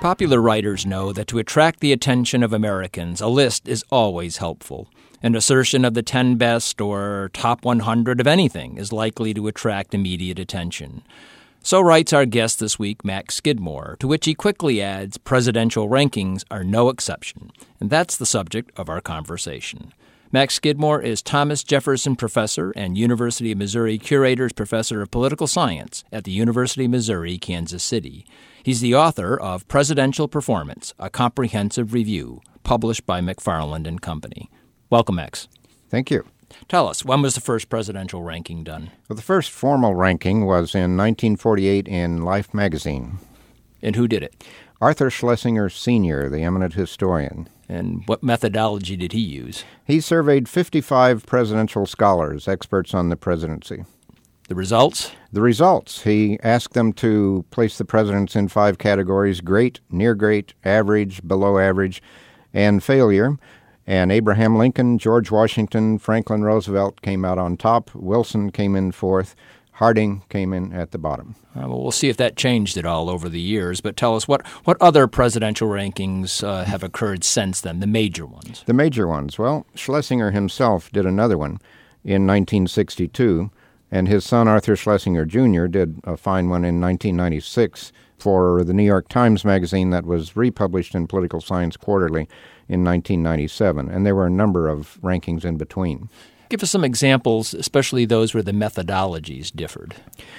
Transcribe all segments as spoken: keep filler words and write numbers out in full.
Popular writers know that to attract the attention of Americans, a list is always helpful. An assertion of the ten best or top one hundred of anything is likely to attract immediate attention. So writes our guest this week, Max Skidmore, to which he quickly adds, presidential rankings are no exception. And that's the subject of our conversation. Max Skidmore is Thomas Jefferson Professor and University of Missouri Curator's Professor of Political Science at the University of Missouri, Kansas City. He's the author of Presidential Performance, a Comprehensive Review, published by McFarland and Company. Welcome, Max. Thank you. Tell us, when was the first presidential ranking done? Well, the first formal ranking was in nineteen forty-eight in Life magazine. And who did it? Arthur Schlesinger Senior, the eminent historian. And what methodology did he use? He surveyed fifty-five presidential scholars, experts on the presidency. The results? The results. He asked them to place the presidents in five categories: great, near great, average, below average, and failure. And Abraham Lincoln, George Washington, Franklin Roosevelt came out on top. Wilson came in fourth. Harding came in at the bottom. Uh, well, we'll see if that changed at all over the years. But tell us, what, what other presidential rankings uh, have occurred since then, the major ones? The major ones. Well, Schlesinger himself did another one in nineteen sixty-two, and his son Arthur Schlesinger Junior did a fine one in nineteen ninety-six for the New York Times magazine that was republished in Political Science Quarterly in nineteen ninety-seven, and there were a number of rankings in between. Give us some examples, especially those where the methodologies differed.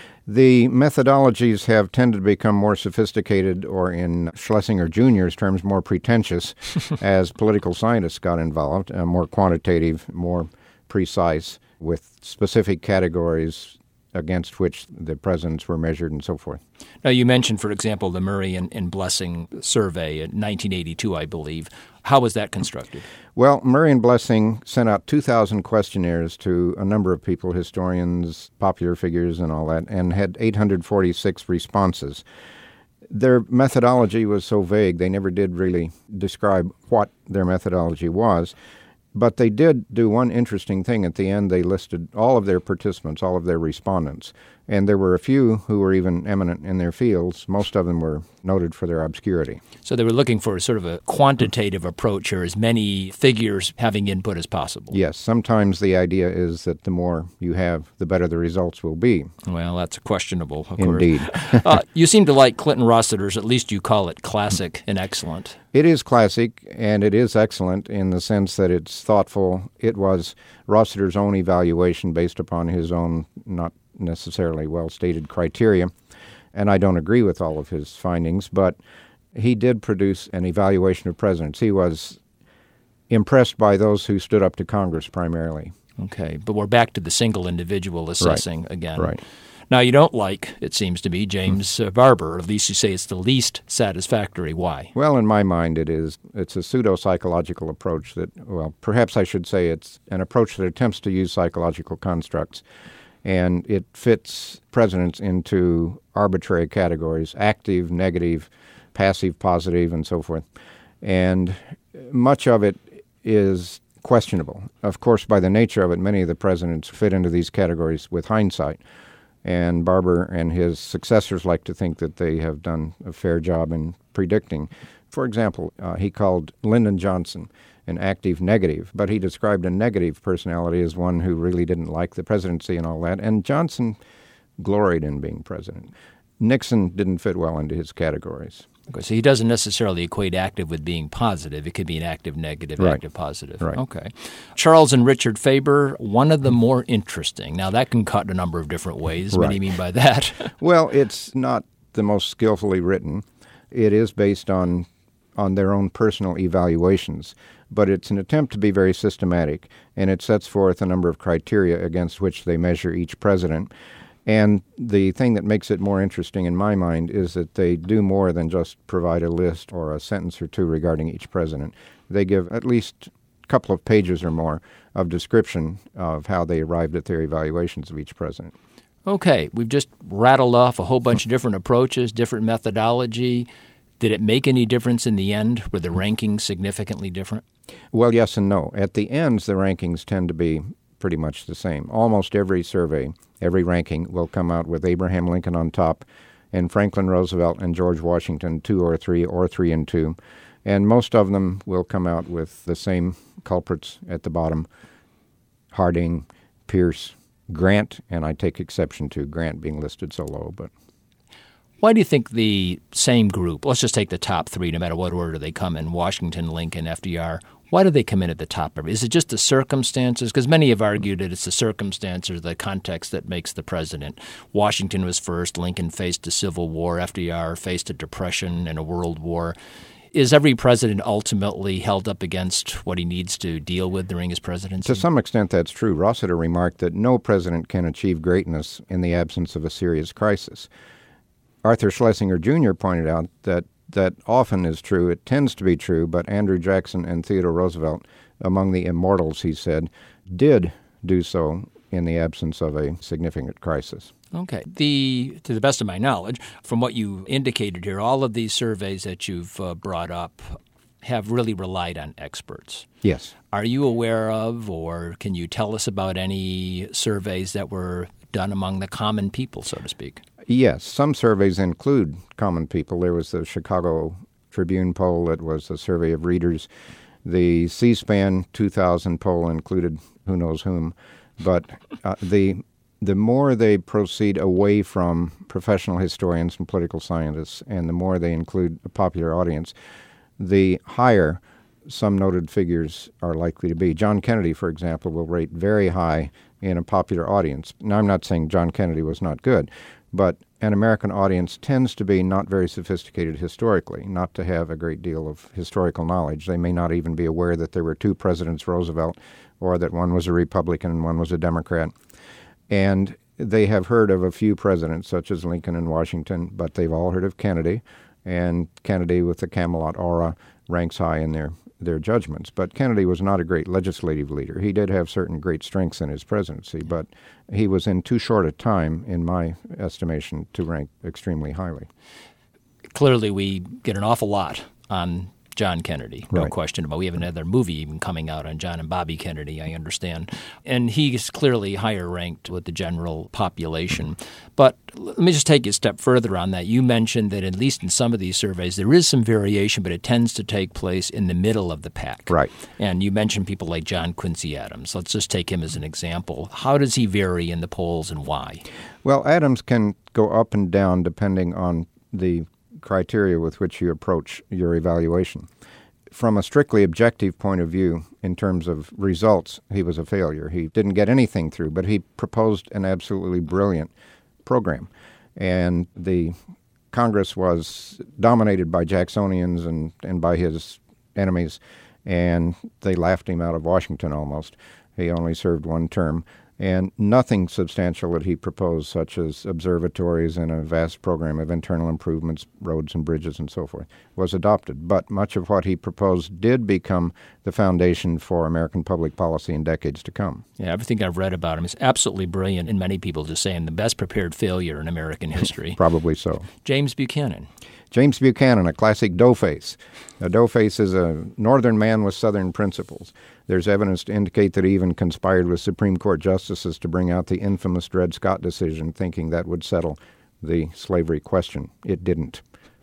The methodologies have tended to become more sophisticated, or in Schlesinger Junior's terms, more pretentious, as political scientists got involved, uh, more quantitative, more precise, with specific categories against which the presidents were measured and so forth. Now, you mentioned, for example, the Murray and, and Blessing survey in nineteen eighty-two, I believe. How was that constructed? Well, Murray and Blessing sent out two thousand questionnaires to a number of people, historians, popular figures, and all that, and had eight hundred forty-six responses. Their methodology was so vague, they never did really describe what their methodology was. But they did do one interesting thing. At the end, they listed all of their participants, all of their respondents. And there were a few who were even eminent in their fields. Most of them were noted for their obscurity. So they were looking for sort of a quantitative approach, or as many figures having input as possible. Yes. Sometimes the idea is that the more you have, the better the results will be. Well, that's questionable, of Indeed. course. uh, you seem to like Clinton Rossiter's, at least you call it classic and excellent. It is classic, and it is excellent in the sense that it's thoughtful. It was Rossiter's own evaluation based upon his own not necessarily well-stated criteria, and I don't agree with all of his findings, but he did produce an evaluation of presidents. He was impressed by those who stood up to Congress primarily. Okay, but we're back to the single individual assessing right. again. Right. Now, you don't like, it seems to be, James uh, Barber. At least you say it's the least satisfactory. Why? Well, in my mind, it is. It's a pseudo-psychological approach that, well, perhaps I should say it's an approach that attempts to use psychological constructs, and it fits presidents into arbitrary categories: active, negative, passive, positive, and so forth. And much of it is questionable. Of course, by the nature of it, many of the presidents fit into these categories with hindsight. And Barber and his successors like to think that they have done a fair job in predicting. For example, uh, he called Lyndon Johnson an active negative, but he described a negative personality as one who really didn't like the presidency and all that. And Johnson gloried in being president. Nixon didn't fit well into his categories. Okay, so he doesn't necessarily equate active with being positive. It could be an active negative, right. active positive. Right. Okay. Charles and Richard Faber, one of the more interesting. Now, that can cut a number of different ways. Right. What do you mean by that? Well, it's not the most skillfully written. It is based on on their own personal evaluations, but it's an attempt to be very systematic, and it sets forth a number of criteria against which they measure each president. And the thing that makes it more interesting in my mind is that they do more than just provide a list or a sentence or two regarding each president. They give at least a couple of pages or more of description of how they arrived at their evaluations of each president. Okay, we've just rattled off a whole bunch of different approaches, different methodology. Did it make any difference in the end? Were the rankings significantly different? Well, yes and no. At the ends, the rankings tend to be pretty much the same. Almost every survey, every ranking will come out with Abraham Lincoln on top, and Franklin Roosevelt and George Washington, two or three, or three and two. And most of them will come out with the same culprits at the bottom: Harding, Pierce, Grant, and I take exception to Grant being listed so low. But why do you think the same group, let's just take the top three, no matter what order they come in, Washington, Lincoln, F D R, why do they come in at the top? Is it just the circumstances? Because many have argued that it's the circumstances, the context that makes the president. Washington was first. Lincoln faced a civil war. F D R faced a depression and a world war. Is every president ultimately held up against what he needs to deal with during his presidency? To some extent, that's true. Rossiter remarked that no president can achieve greatness in the absence of a serious crisis. Arthur Schlesinger Junior pointed out that that often is true. It tends to be true, but Andrew Jackson and Theodore Roosevelt, among the immortals, he said, did do so in the absence of a significant crisis. Okay. The to the best of my knowledge, from what you indicated here, all of these surveys that you've uh, brought up have really relied on experts. Yes. Are you aware of, or can you tell us about any surveys that were done among the common people, so to speak? Yes. Some surveys include common people. There was the Chicago Tribune poll that was a survey of readers. The C-SPAN two thousand poll included who knows whom. But uh, the the more they proceed away from professional historians and political scientists, and the more they include a popular audience, the higher some noted figures are likely to be. John Kennedy, for example, will rate very high in a popular audience. Now, I'm not saying John Kennedy was not good, but an American audience tends to be not very sophisticated historically, not to have a great deal of historical knowledge. They may not even be aware that there were two presidents, Roosevelt, or that one was a Republican and one was a Democrat. And they have heard of a few presidents, such as Lincoln and Washington, but they've all heard of Kennedy, and Kennedy, with the Camelot aura, ranks high in their, their judgments. But Kennedy was not a great legislative leader. He did have certain great strengths in his presidency, but he was in too short a time, in my estimation, to rank extremely highly. Clearly, we get an awful lot on John Kennedy, no right. question about it. We have another movie even coming out on John and Bobby Kennedy, I understand. And he's clearly higher ranked with the general population. But let me just take you a step further on that. You mentioned that at least in some of these surveys there is some variation, but it tends to take place in the middle of the pack. Right. And you mentioned people like John Quincy Adams. Let's just take him as an example. How does he vary in the polls and why? Well, Adams can go up and down depending on the criteria with which you approach your evaluation. From a strictly objective point of view, in terms of results, he was a failure. He didn't get anything through, but he proposed an absolutely brilliant program. And the Congress was dominated by Jacksonians and, and by his enemies, and they laughed him out of Washington almost. He only served one term. And nothing substantial that he proposed, such as observatories and a vast program of internal improvements, roads and bridges and so forth, was adopted. But much of what he proposed did become the foundation for American public policy in decades to come. Yeah, everything I've read about him is absolutely brilliant, and many people just say him the best prepared failure in American history. Probably so. James Buchanan. James Buchanan, a classic doughface. A doughface is a northern man with southern principles. There's evidence to indicate that he even conspired with Supreme Court justices to bring out the infamous Dred Scott decision, thinking that would settle the slavery question. It didn't.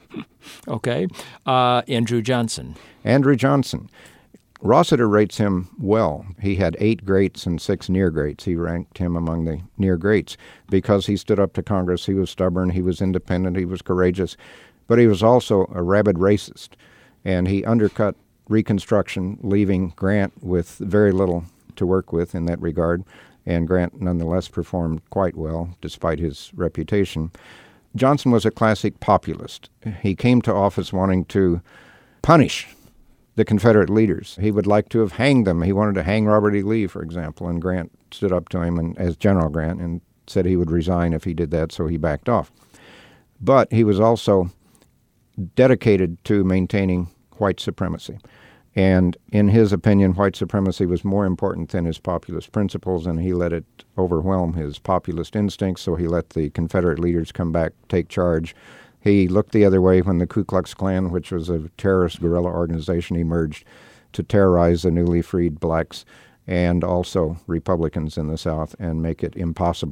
Okay. Uh, Andrew Johnson. Andrew Johnson. Rossiter rates him well. He had eight greats and six near greats. He ranked him among the near greats because he stood up to Congress. He was stubborn. He was independent. He was courageous. But he was also a rabid racist, and he undercut Reconstruction, leaving Grant with very little to work with in that regard, and Grant nonetheless performed quite well despite his reputation. Johnson was a classic populist. He came to office wanting to punish the Confederate leaders. He would like to have hanged them. He wanted to hang Robert E. Lee, for example, and Grant stood up to him and, as General Grant, and said he would resign if he did that, so he backed off. But he was also dedicated to maintaining white supremacy. And in his opinion, white supremacy was more important than his populist principles, and he let it overwhelm his populist instincts, so he let the Confederate leaders come back, take charge. He looked the other way when the Ku Klux Klan, which was a terrorist guerrilla organization, emerged to terrorize the newly freed blacks and also Republicans in the South and make it impossible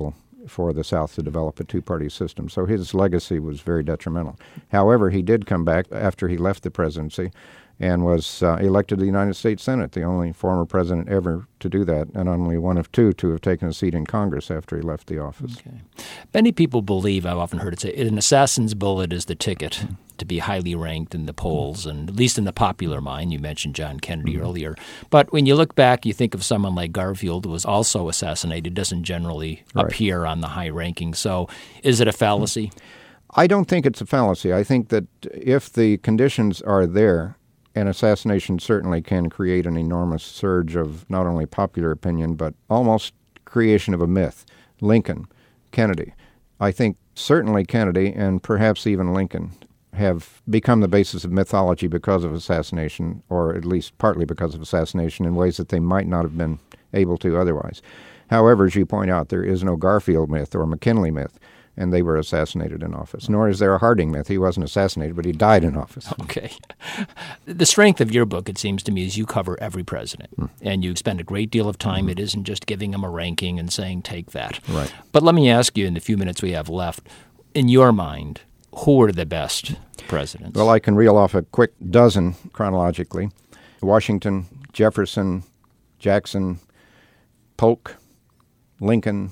for the South to develop a two-party system. So his legacy was very detrimental. However, he did come back after he left the presidency and was uh, elected to the United States Senate, the only former president ever to do that, and only one of two to have taken a seat in Congress after he left the office. Okay. Many people believe, I've often heard it say, an assassin's bullet is the ticket to be highly ranked in the polls, and at least in the popular mind. You mentioned John Kennedy mm-hmm. earlier. But when you look back, you think of someone like Garfield, who was also assassinated, doesn't generally right. appear on the high ranking. So is it a fallacy? I don't think it's a fallacy. I think that if the conditions are there, an assassination certainly can create an enormous surge of not only popular opinion, but almost creation of a myth. Lincoln, Kennedy. I think certainly Kennedy and perhaps even Lincoln have become the basis of mythology because of assassination, or at least partly because of assassination, in ways that they might not have been able to otherwise. However, as you point out, there is no Garfield myth or McKinley myth, and they were assassinated in office. Nor is there a Harding myth. He wasn't assassinated, but he died in office. Okay. The strength of your book, it seems to me, is you cover every president, mm. and you spend a great deal of time. Mm-hmm. It isn't just giving them a ranking and saying, take that. Right. But let me ask you, in the few minutes we have left, in your mind, who are the best presidents? Well, I can reel off a quick dozen chronologically. Washington, Jefferson, Jackson, Polk, Lincoln,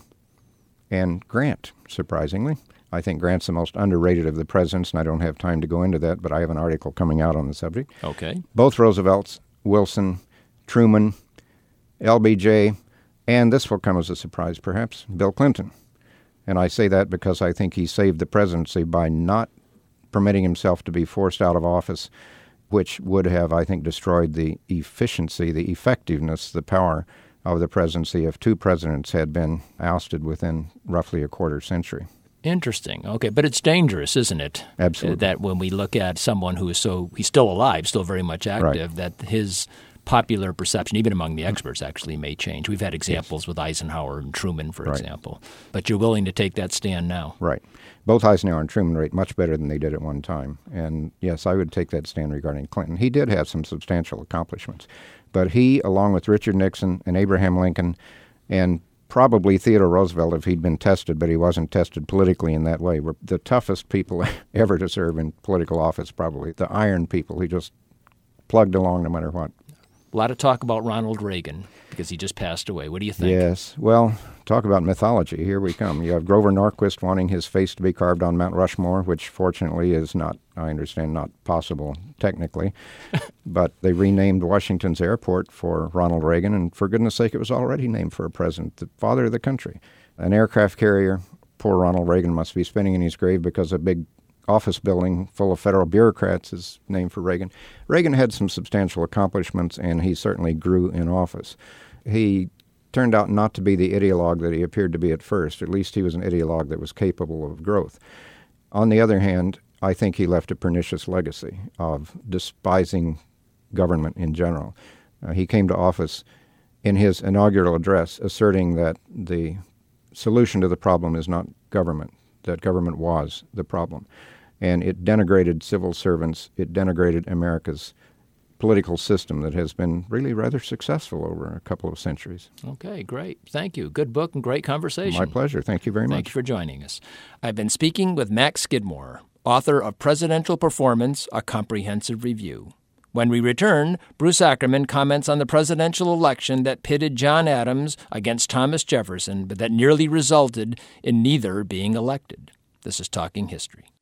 and Grant, surprisingly. I think Grant's the most underrated of the presidents, and I don't have time to go into that, but I have an article coming out on the subject. Okay. Both Roosevelts, Wilson, Truman, L B J, and this will come as a surprise perhaps, Bill Clinton. And I say that because I think he saved the presidency by not permitting himself to be forced out of office, which would have, I think, destroyed the efficiency, the effectiveness, the power of the presidency if two presidents had been ousted within roughly a quarter century. Interesting. Okay, but it's dangerous, isn't it? Absolutely. That when we look at someone who is so, he's still alive, still very much active, right. that his popular perception, even among the experts, actually may change. We've had examples yes. with Eisenhower and Truman, for right. example. But you're willing to take that stand now. Right. Both Eisenhower and Truman rate much better than they did at one time. And yes, I would take that stand regarding Clinton. He did have some substantial accomplishments. But he, along with Richard Nixon and Abraham Lincoln, and probably Theodore Roosevelt if he'd been tested, but he wasn't tested politically in that way, were the toughest people ever to serve in political office, probably. The iron people. He just plugged along no matter what. A lot of talk about Ronald Reagan because he just passed away. What do you think? Yes. Well, talk about mythology. Here we come. You have Grover Norquist wanting his face to be carved on Mount Rushmore, which fortunately is not, I understand, not possible technically. But they renamed Washington's airport for Ronald Reagan, and for goodness sake, it was already named for a president, the father of the country. An aircraft carrier, poor Ronald Reagan must be spinning in his grave because a big office building full of federal bureaucrats is named for Reagan. Reagan had some substantial accomplishments, and he certainly grew in office. He turned out not to be the ideologue that he appeared to be at first. At least he was an ideologue that was capable of growth. On the other hand, I think he left a pernicious legacy of despising government in general. Uh, he came to office in his inaugural address asserting that the solution to the problem is not government, that government was the problem. And it denigrated civil servants. It denigrated America's political system that has been really rather successful over a couple of centuries. Okay, great. Thank you. Good book and great conversation. My pleasure. Thank you very much. Thank you for joining us. I've been speaking with Max Skidmore, author of Presidential Performance, A Comprehensive Review. When we return, Bruce Ackerman comments on the presidential election that pitted John Adams against Thomas Jefferson, but that nearly resulted in neither being elected. This is Talking History.